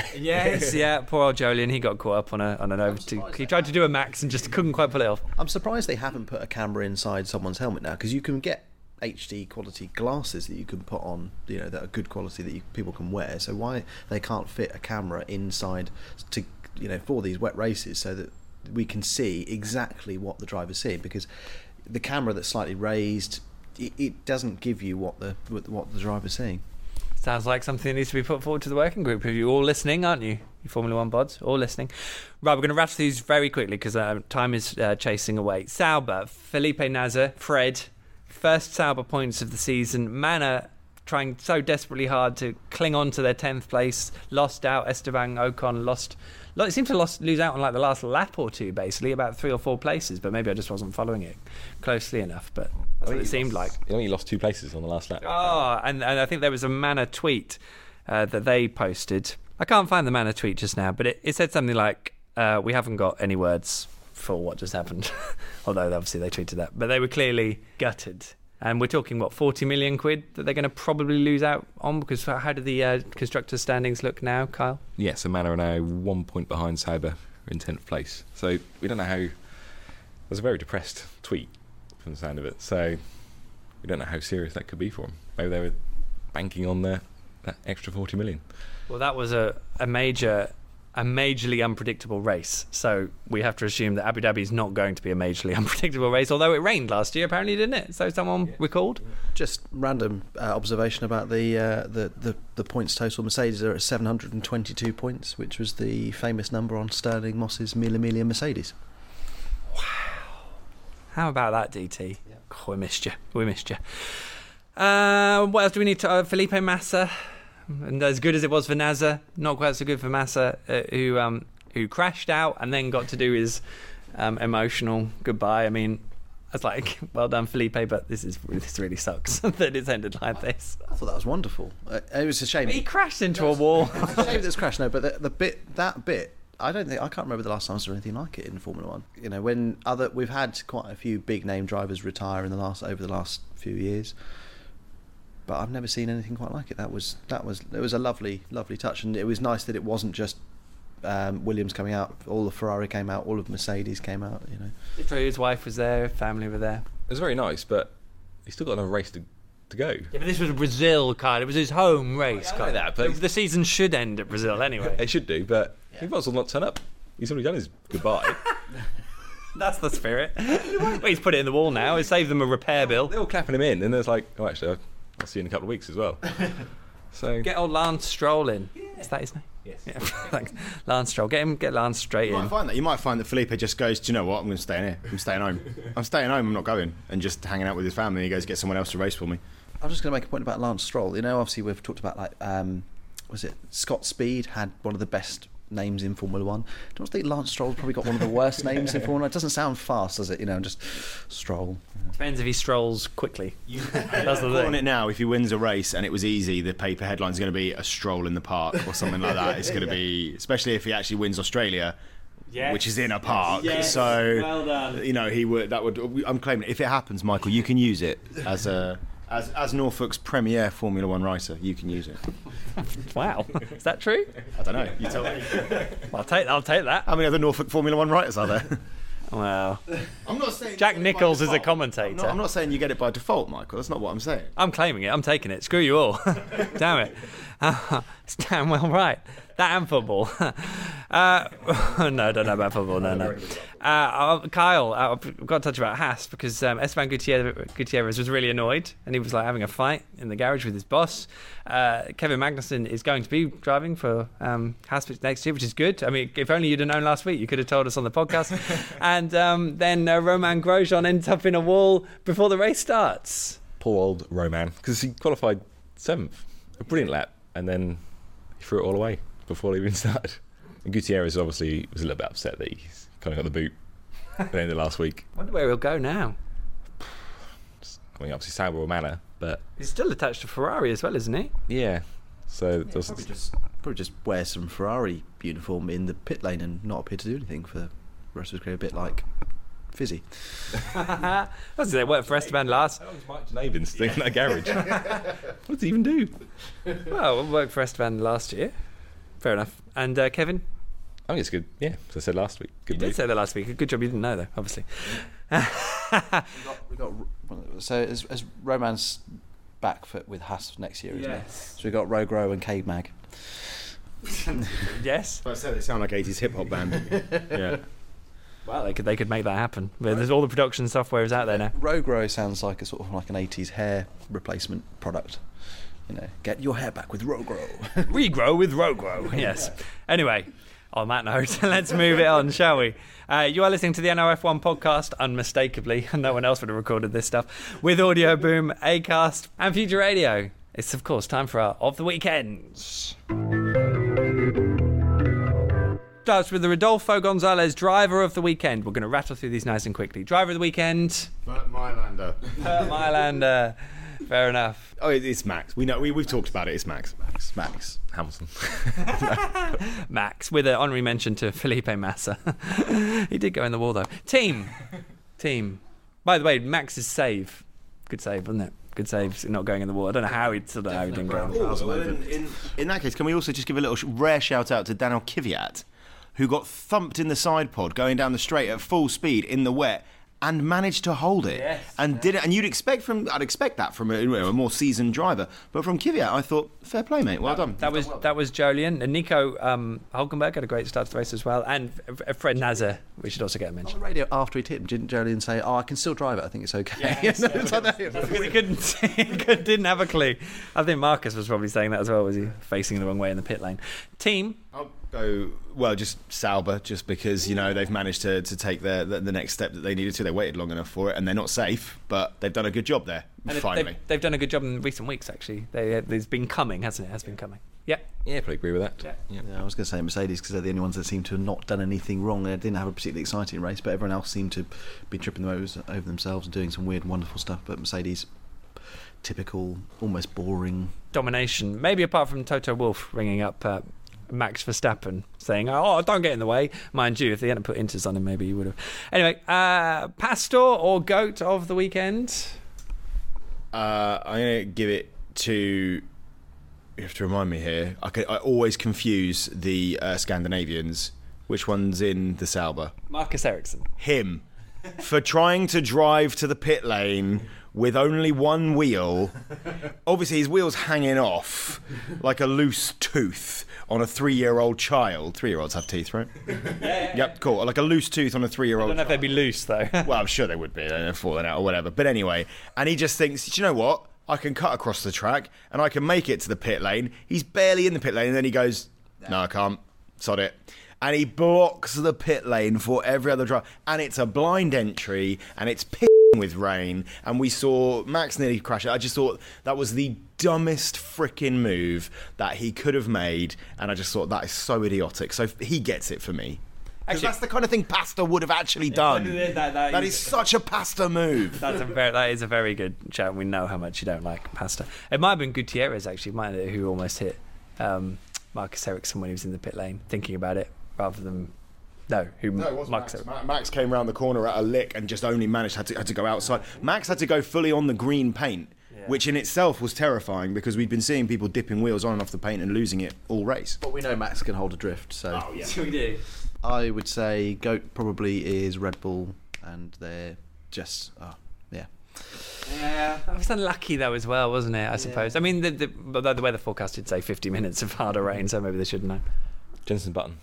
Yes, yeah, poor old Jolyon, he got caught up on a on an over. He tried to do a Max and just couldn't quite pull it off. I'm surprised they haven't put a camera inside someone's helmet now, because you can get H D quality glasses that you can put on, you know, that are good quality that you, people can wear. So why they can't fit a camera inside to, you know, for these wet races so that we can see exactly what the driver's seeing, because the camera that's slightly raised, it, it doesn't give you what the what the driver's seeing. Sounds like something that needs to be put forward to the working group. You're all listening, aren't you? You Formula One bods, all listening. Right, we're going to rattle these very quickly because uh, time is uh, chasing away. Sauber, Felipe Nasr, Fred, first Sauber points of the season. Manor trying so desperately hard to cling on to their tenth place, lost out. Esteban Ocon lost. It seemed to lost, lose out on like the last lap or two, basically, about three or four places. But maybe I just wasn't following it closely enough. But that's what it seemed lost, like. You only lost two places on the last lap. Oh, and, and I think there was a Manor tweet uh, that they posted. I can't find the Manor tweet just now, but it, it said something like, uh, "We haven't got any words for what just happened." Although obviously they tweeted that, but they were clearly gutted. And we're talking, what, forty million quid that they're going to probably lose out on? Because how do the uh, constructors' standings look now, Kyle? Yeah, so Manor are now one point behind Sauber in tenth place. So we don't know how... There's a very depressed tweet from the sound of it. So we don't know how serious that could be for them. Maybe they were banking on the, that extra forty million. Well, that was a, a major... a majorly unpredictable race, so we have to assume that Abu Dhabi is not going to be a majorly unpredictable race, although it rained last year apparently, didn't it? So someone yeah. recalled. Just random uh, observation about the, uh, the the the points total. Mercedes are at seven hundred twenty-two points, which was the famous number on Sterling Moss's Mille Miglia Mercedes. Wow, how about that, D T? Yeah. Oh, we missed you we missed you uh, what else do we need to uh, Felipe Massa. And as good as it was for Nasr, not quite so good for Massa, uh, who um, who crashed out and then got to do his um, emotional goodbye. I mean, I was like, well done, Felipe, but this is this really sucks that it's ended like this. I thought that was wonderful. Uh, it was a shame. He crashed into a wall. It was a shame this crash, no, but the, the bit, that bit, I don't think, I can't remember the last time I saw anything like it in Formula One. You know, when other, we've had quite a few big name drivers retire in the last over the last few years. But I've never seen anything quite like it. That was that was it was a lovely, lovely touch, and it was nice that it wasn't just um, Williams coming out. All of Ferrari came out, all of Mercedes came out. You know, true. His wife was there, family were there. It was very nice, but he's still got another race to to go. Yeah, but this was Brazil, Kyle. It was his home race. I know that, but the, the season should end at Brazil anyway. It should do, but yeah. He might as well not turn up. He's already done his goodbye. That's the spirit. Well, he's put it in the wall now. It saved them a repair bill. They're all clapping him in, and there's like, oh, actually. I, I'll see you in a couple of weeks as well. So get old Lance Stroll in. Yeah. Is that his name? Yes. Yeah. Thanks. Lance Stroll. Get him. Get Lance straight you in. Might find that. You might find that Felipe just goes, do you know what? I'm going to stay in here. I'm staying home. I'm staying home. I'm not going. And just hanging out with his family. He goes, get someone else to race for me. I'm just going to make a point about Lance Stroll. You know, obviously we've talked about like, um, was it Scott Speed had one of the best names in Formula One. Don't you think Lance Stroll's probably got one of the worst names in Formula One? It doesn't sound fast, does it? You know, just Stroll. Depends if he strolls quickly. That's the thing. thing. On it now, if he wins a race and it was easy, the paper headline's going to be a stroll in the park or something like that. It's going to be, especially if he actually wins Australia, yes. which is in a park. Yes. So, well done. You know, he would. That would. I'm claiming if it happens, Michael, you can use it as a. As, as Norfolk's premier Formula One writer, you can use it. Wow, is that true? I don't know. You tell me. I'll take. I'll take that. How many other Norfolk Formula One writers are there? Well, I'm not saying Jack Nicholls is a commentator. I'm not, I'm not saying you get it by default, Michael. That's not what I'm saying. I'm claiming it. I'm taking it. Screw you all. Damn it. Uh, it's damn well right. That and football. uh, no, I don't know about football. No, no. Uh, Kyle, I've got to touch about Haas because um, Esteban Gutierrez, Gutierrez was really annoyed and he was like having a fight in the garage with his boss. Uh, Kevin Magnussen is going to be driving for um, Haas next year, which is good. I mean, if only you'd have known last week, you could have told us on the podcast. And um, then uh, Romain Grosjean ends up in a wall before the race starts. Poor old Romain, because he qualified seventh, a brilliant lap, and then he threw it all away before he even started. And Gutierrez obviously was a little bit upset that he's kind of got the boot at the end of last week. I wonder where he'll go now. I mean, obviously Sauber or Manor, but he's still attached to Ferrari as well, isn't he? Yeah. So yeah, probably just probably just wear some Ferrari uniform in the pit lane and not appear to do anything for the rest of his career. A bit like Fizzy. I was going to work for Esteban last. How long's Mike Janavin staying in that garage? What does he even do? Well, we worked for Esteban last year. Fair enough. And uh, Kevin? I think it's good. Yeah, as I said last week. Good you move. did say that last week. Good job you didn't know, though, obviously. we got, we got, so as, as Roman's back for, with Haas next year, isn't yes. it? So we got Rogro and Cade Mag. Yes. I said they sound like eighties hip hop band. Yeah. Well, they could they could make that happen. There's all the production software is out there now. Rogro sounds like a sort of like an eighties hair replacement product. You know, get your hair back with Rogro. Regrow with Rogro. Yes. Anyway, on that note, let's move it on, shall we? Uh, you are listening to the N R F one podcast, unmistakably. No one else would have recorded this stuff. With Audio Boom, Acast, and Future Radio. It's, of course, time for our Of the Weekends. Starts with the Rodolfo Gonzalez Driver of the Weekend. We're going to rattle through these nice and quickly. Driver of the Weekend. Bert Mylander. Bert Mylander. Fair enough. Oh, it's Max. We know. We, we've talked about it. It's Max. Max. Max. Hamilton. Max, with an honorary mention to Felipe Massa. He did go in the wall, though. Team. Team. By the way, Max's save. Good save, wasn't it? Good save, not going in the wall. I don't know how he, still don't know how he didn't go in the wall. Oh, well, in, in, in that case, can we also just give a little sh- rare shout out to Daniel Kvyat, who got thumped in the side pod going down the straight at full speed in the wet and managed to hold it. Yes, and yeah. did it. And you'd expect from I'd expect that from a, you know, a more seasoned driver, but from Kvyat, I thought fair play, mate. Well done. That was that was Jolyon and Nico um, Hulkenberg had a great start to the race as well, and F- Fred Nasser. We should also get a On the mention. radio after he tipped, didn't Jolyon say, "Oh, I can still drive it. I think it's okay." Yes, No, yeah, it's like that. Because he couldn't, he could- didn't have a clue. I think Marcus was probably saying that as well. Was he facing the wrong way in the pit lane? Team. I'll go well, just Sauber, just because you know they've managed to, to take the, the the next step that they needed to. They waited long enough for it, and they're not safe, but they've done a good job there. And they've- finally, they've, they've done a good job in recent weeks. Actually, they, uh, it's been coming, hasn't it? It has been coming. Yeah. Yeah, probably agree with that. Yeah. Yeah. Yeah, I was going to say Mercedes because they're the only ones that seem to have not done anything wrong. They didn't have a particularly exciting race, but everyone else seemed to be tripping them over, over themselves and doing some weird, wonderful stuff. But Mercedes, typical, almost boring. Domination. Maybe apart from Toto Wolff ringing up uh, Max Verstappen saying, "Oh, don't get in the way." Mind you, if they hadn't put Inters on him, maybe he would have. Anyway, uh, Pastor or Goat of the weekend? uh, I'm going to give it to. You have to remind me here. I, can, I always confuse the uh, Scandinavians. Which one's in the Sauber? Marcus Ericsson. Him. For trying to drive to the pit lane with only one wheel. Obviously, his wheel's hanging off like a loose tooth on a three-year-old child. Three-year-olds have teeth, right? Yep, cool. Like a loose tooth on a I three-year-old don't know if they'd be loose, though. well, I'm sure they would be. They're falling out or whatever. But anyway, and he just thinks, do you know what? I can cut across the track and I can make it to the pit lane. He's barely in the pit lane, and then he goes, no, I can't. Sod it. And he blocks the pit lane for every other driver. And it's a blind entry, and it's pissing with rain. And we saw Max nearly crash it. I just thought that was the dumbest freaking move that he could have made. And I just thought that is so idiotic. So he gets it for me. Because Actually- that's the kind of thing Pasta would have actually done. that- that- that that is- is such a Pasta move. That's a very, that is a very good shout. We know how much you don't like pasta. It might have been Gutierrez, actually, might have, who almost hit um, Marcus Ericsson when he was in the pit lane, thinking about it, rather than... No, who No, it wasn't Marcus Max. Ericsson. Ma- Max came round the corner at a lick and just only managed had to had to go outside. Max had to go fully on the green paint, Yeah. which in itself was terrifying because we'd been seeing people dipping wheels on and off the paint and losing it all race. But we know Max can hold a drift, so Oh, yeah. We do. I would say Goat probably is Red Bull, and they're just, oh, yeah. Yeah, that was unlucky though as well, wasn't it? I suppose. I mean, the, the, the, the weather forecast did say fifty minutes of harder rain, so maybe they should know. Jenson Button.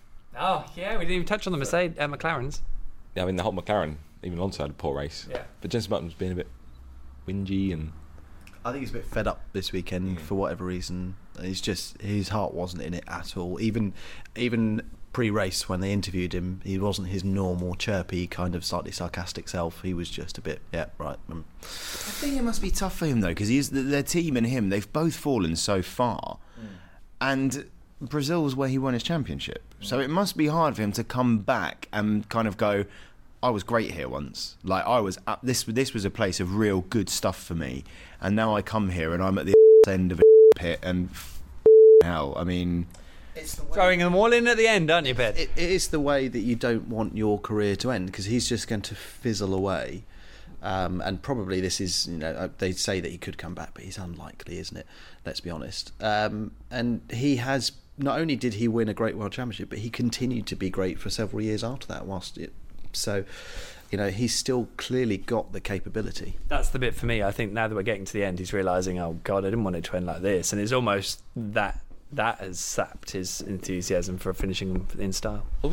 Oh yeah, we didn't even touch on the Mercedes, uh, McLarens. Yeah, I mean, the whole McLaren, even Alonso had a poor race. Yeah. But Jenson Button was being a bit whingy and... I think he's a bit fed up this weekend for whatever reason. He's just his heart wasn't in it at all. Even even pre-race when they interviewed him, he wasn't his normal chirpy kind of slightly sarcastic self. He was just a bit yeah right. Um, I think it must be tough for him though because he's their team and him. They've both fallen so far, and Brazil was where he won his championship. So it must be hard for him to come back and kind of go, I was great here once. Like I was at this this was a place of real good stuff for me, and now I come here and I'm at the end of a pit and f- hell. I mean, it's the way Throwing them all in at the end, aren't you, Ben? it, it is the way that you don't want your career to end because he's just going to fizzle away. Um, and probably this is, you know, they say that he could come back, but he's unlikely, isn't it? Let's be honest. Um, and he has, not only did he win a great world championship, but he continued to be great for several years after that. Whilst it, so, you know, he's still clearly got the capability. That's the bit for me. I think now that we're getting to the end, he's realising, oh God, I didn't want it to end like this, and it's almost that that has sapped his enthusiasm for finishing in style. Obviously,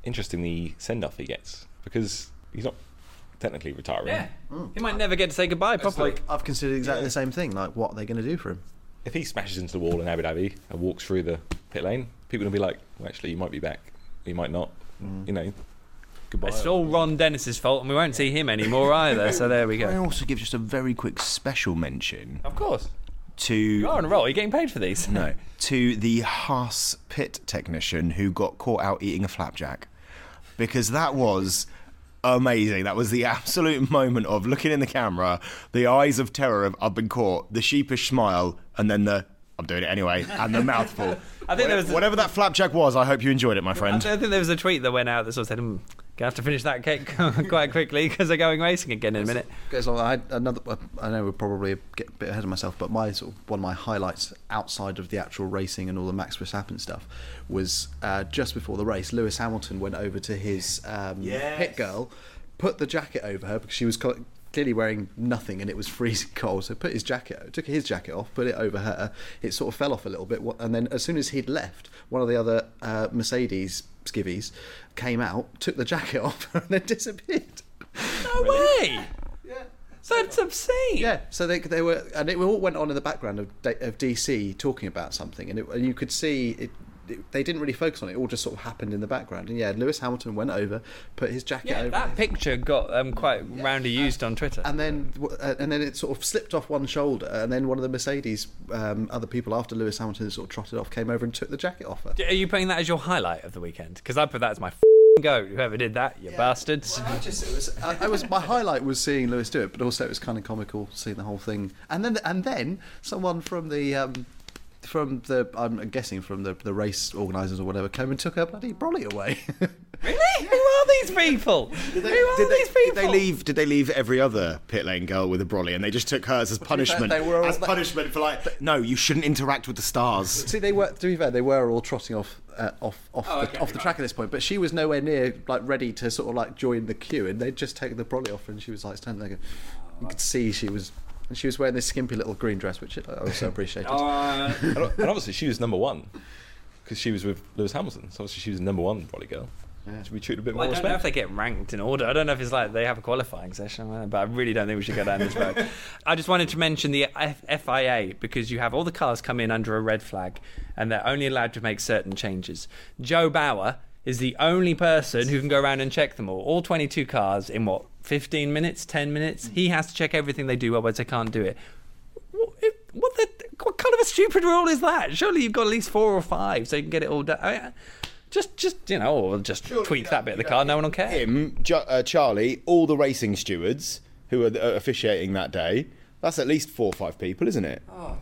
interesting the send off he gets, because he's not technically retiring. Yeah, he might never get to say goodbye properly. like- I've considered exactly the same thing. Like, what are they going to do for him? If he smashes into the wall in Abu Dhabi and walks through the pit lane, people will be like, well, actually, you might be back, you might not. You know, goodbye. It's all Ron Dennis's fault, and we won't see him anymore either. So there we I go. also give just a very quick special mention Of course, to you are on a roll. You're getting paid for these. no to the Haas pit technician who got caught out eating a flapjack, because that was amazing. That was the absolute moment of looking in the camera, the eyes of terror of I've been caught, the sheepish smile, and then the I'm doing it anyway, and the mouthful. I think there was Whatever that flapjack was, I hope you enjoyed it, my I friend. think there was a tweet that went out that sort of said, hmm, "Gonna have to finish that cake quite quickly because they're going racing again in a minute." Goes on. I had another. I know we'll probably get a bit ahead of myself, but my sort of one of my highlights outside of the actual racing and all the Max Verstappen stuff was uh, just before the race. Lewis Hamilton went over to his um, pit girl, put the jacket over her because she was co- clearly wearing nothing and it was freezing cold. So put his jacket, took his jacket off, put it over her. It sort of fell off a little bit, and then as soon as he'd left, one of the other uh, Mercedes skivvies came out, took the jacket off, and then disappeared. No way. Yeah. That's obscene. Yeah, so they they were, and it all went on in the background of D- of D C talking about something, and, it, and you could see it, it. They didn't really focus on it; it all just sort of happened in the background. And yeah, Lewis Hamilton went over, put his jacket Yeah, over, that picture got um, quite roundly used on Twitter. and then uh, and then it sort of slipped off one shoulder, and then one of the Mercedes um, other people after Lewis Hamilton sort of trotted off came over and took the jacket off her. Are you putting that as your highlight of the weekend? Because I put that as my f- goat. Whoever did that, you bastards. I just, it was, I, I was, my highlight was seeing Lewis do it, but also it was kind of comical seeing the whole thing. And then, and then someone from the, um, from the, I'm guessing from the, the race organisers or whatever, came and took her bloody brolly away. Really? Who are these people? Who are Did they, these people? did they leave? Did they leave every other pit lane girl with a brolly, and they just took hers as punishment? they were all- as punishment for like, no, you shouldn't interact with the stars. See, they were. To be fair, they were all trotting off, uh, off, off, Oh, the, okay, off the right. track at this point. But she was nowhere near like ready to sort of like join the queue, and they'd just taken the brolly off, and she was like standing there. Going, you could see she was, and she was wearing this skimpy little green dress, which I also appreciated. Uh, and and obviously she was number one because she was with Lewis Hamilton. So obviously she was number one brolly girl. Should be treated a bit more well, I don't know if respect. they get ranked in order. I don't know if it's like they have a qualifying session, but I really don't think we should go down this road. I just wanted to mention the F- FIA because you have all the cars come in under a red flag and they're only allowed to make certain changes. Joe Bauer is the only person who can go around and check them all. All twenty-two cars in what, fifteen minutes, ten minutes? He has to check everything they do, otherwise they can't do it. What, what, the, what kind of a stupid rule is that? Surely you've got at least four or five so you can get it all done. I mean, Just, just you know, or just tweak that bit of the car. No one will care. Him, jo- uh, Charlie, all the racing stewards who are uh, officiating that day. That's at least four or five people, isn't it? Oh,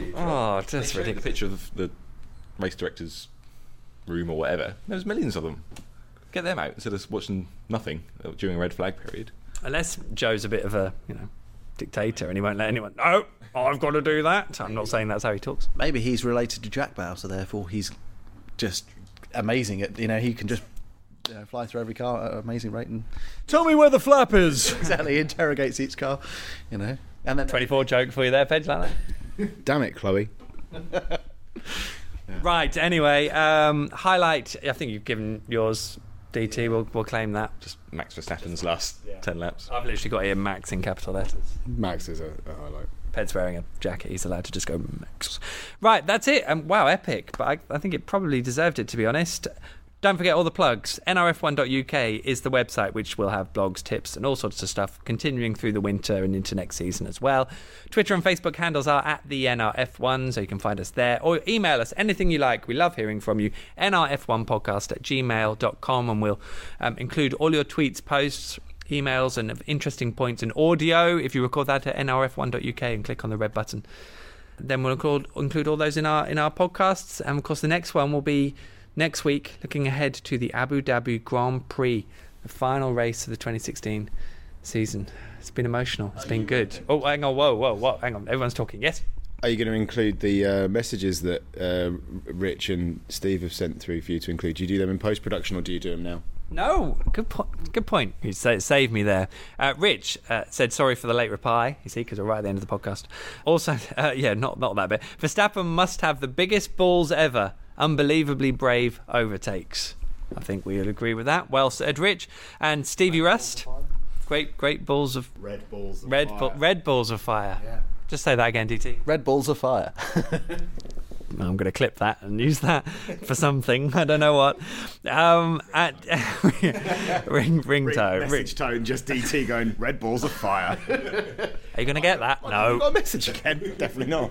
just They showed the ridiculous. picture of the race director's room or whatever. There's millions of them. Get them out instead of watching nothing during a red flag period. Unless Joe's a bit of a, you know, dictator and he won't let anyone. No, I've got to do that. I'm not saying that's how he talks. Maybe he's related to Jack Bauer, so therefore he's just amazing at, you know, he can just, you know, fly through every car at an amazing rate and Tell me where the flap is. exactly interrogates each car, you know. And then twenty-four joke for you there, Pedge, like Damn it, Chloe. that. Right. Anyway, um, highlight. I think you've given yours. D T. We'll we'll claim that. Just Max Verstappen's last ten laps. I've literally got here Max in capital letters. Max is a, a highlight. Ped's wearing a jacket. He's allowed to just go Max. Right, that's it. Um, wow, epic. But I, I think it probably deserved it, to be honest. Don't forget all the plugs. N R F one dot U K is the website which will have blogs, tips and all sorts of stuff continuing through the winter and into next season as well. Twitter and Facebook handles are at the N R F one, so you can find us there. Or email us anything you like. We love hearing from you. N R F one podcast at gmail dot com, and we'll um, include all your tweets, posts, emails and interesting points and audio if you record that at N R F one dot U K and click on the red button. Then we'll include, include all those in our in our podcasts. And of course the next one will be next week, looking ahead to the Abu Dhabi Grand Prix, the final race of the twenty sixteen season. It's been emotional. It's been good. Oh, hang on. Whoa, whoa, whoa. Hang on. Everyone's talking. Yes? Are you going to include the uh, messages that uh, Rich and Steve have sent through for you to include? Do you do them in post-production or do you do them now? No. Good point. Good point. You sa- saved me there. Uh, Rich uh, said sorry for the late reply. You see, because we're right at the end of the podcast. Also, uh, yeah, not, not that bit. Verstappen must have the biggest balls ever. Unbelievably brave overtakes. I think we'll agree with that. Well said, Rich. And Stevie Rust. Great, great balls of Red balls of red, fire. bu- red balls of fire. Yeah. Just say that again, D T. Red balls of fire. I'm going to clip that and use that for something. I don't know what. Um, at ring ringtone. Ring, Message tone, just D T going, red balls of fire. Are you going to get that? You No. got a message again? Definitely not.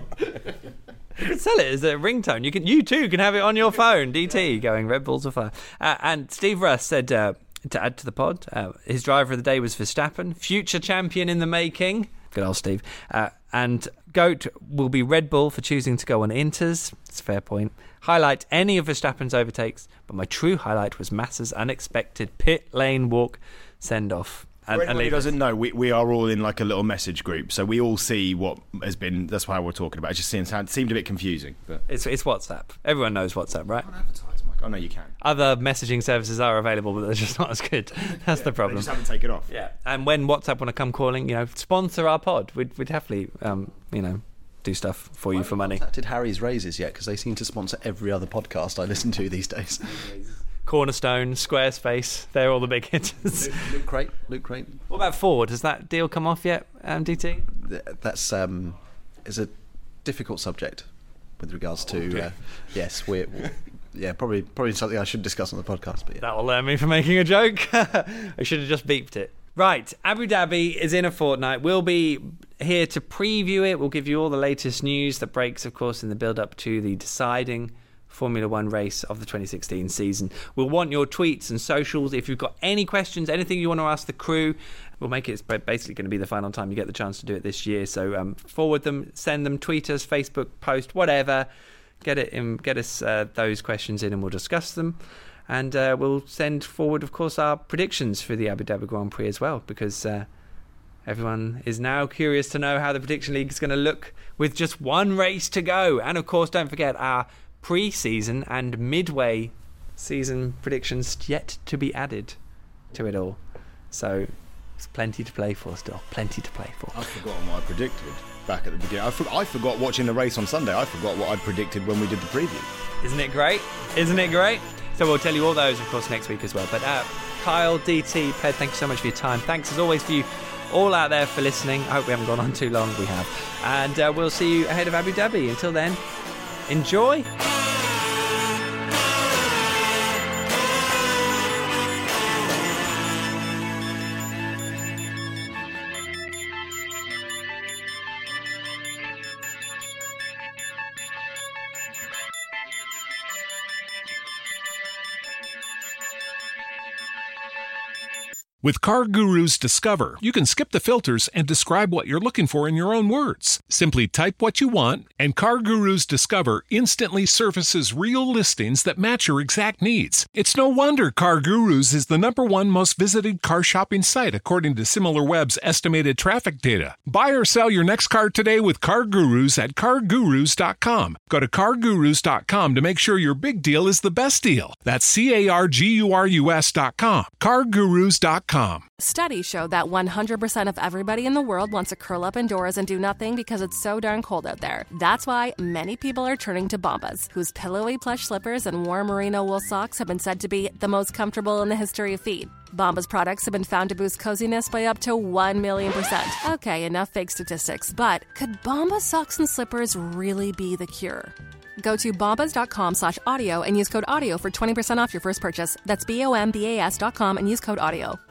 You can sell it as a ringtone. You can. You too can have it on your phone. D T going red balls of fire. Uh, and Steve Russ said. Uh, To add to the pod, uh, his driver of the day was Verstappen, future champion in the making. Good old Steve. Uh, and GOAT will be Red Bull for choosing to go on Inters. It's a fair point. Highlight any of Verstappen's overtakes, but my true highlight was Massa's unexpected pit lane walk send-off. For anyone who doesn't know, we, we are all in like a little message group, so we all see what has been. That's why we're talking about. It just seemed, seemed a bit confusing. But It's, it's WhatsApp. Everyone knows WhatsApp, right? can't advertise, Mike. Oh no, you can. Other messaging services are available, but they're just not as good. That's the They problem. just haven't taken off. Yeah, and when WhatsApp want to come calling, you know, sponsor our pod. We'd, we'd happily, um, you know, do stuff for you for money. Did Harry's Razors yet? Because they seem to sponsor every other podcast I listen to these days. Cornerstone, Squarespace, they're all the big hitters. Luke Crate, Luke Crate. What about Ford? Has that deal come off yet, um, D T? Th- That's um, is a difficult subject with regards to. Uh, yes, we're. Yeah, probably probably something I should discuss on the podcast. But yeah. That will learn me for making a joke. I should have just beeped it. Right, Abu Dhabi is in a fortnight. We'll be here to preview it. We'll give you all the latest news that breaks, of course, in the build-up to the deciding Formula One race of the twenty sixteen season. We'll want your tweets and socials. If you've got any questions, anything you want to ask the crew, we'll make it. It's basically going to be the final time you get the chance to do it this year. So um, forward them, send them, tweet us, Facebook post, whatever. Get it in, get us uh, those questions in, and we'll discuss them. And uh, we'll send forward, of course, our predictions for the Abu Dhabi Grand Prix as well, because uh, everyone is now curious to know how the Prediction League is going to look with just one race to go. And, of course, don't forget our pre-season and midway season predictions yet to be added to it all. So there's plenty to play for still. Plenty to play for. I've forgotten what I predicted back at the beginning. I, for- I forgot watching the race on Sunday. I forgot what I predicted when we did the preview. Isn't it great? Isn't it great? So we'll tell you all those, of course, next week as well. But uh, Kyle, D T, Ped, thank you so much for your time. Thanks, as always, for you all out there for listening. I hope we haven't gone on too long. We have. And uh, we'll see you ahead of Abu Dhabi. Until then, enjoy. With CarGurus Discover, you can skip the filters and describe what you're looking for in your own words. Simply type what you want, and CarGurus Discover instantly surfaces real listings that match your exact needs. It's no wonder CarGurus is the number one most visited car shopping site according to SimilarWeb's estimated traffic data. Buy or sell your next car today with CarGurus at car gurus dot com. Go to car gurus dot com to make sure your big deal is the best deal. That's C A R G U R U S dot com. car gurus dot com. Studies show that one hundred percent of everybody in the world wants to curl up indoors and do nothing because it's so darn cold out there. That's why many people are turning to Bombas, whose pillowy plush slippers and warm merino wool socks have been said to be the most comfortable in the history of feet. Bombas products have been found to boost coziness by up to one million percent. Okay, enough fake statistics, but could Bombas socks and slippers really be the cure? Go to bombas dot com slash audio and use code audio for twenty percent off your first purchase. That's B O M B A S dot com and use code audio.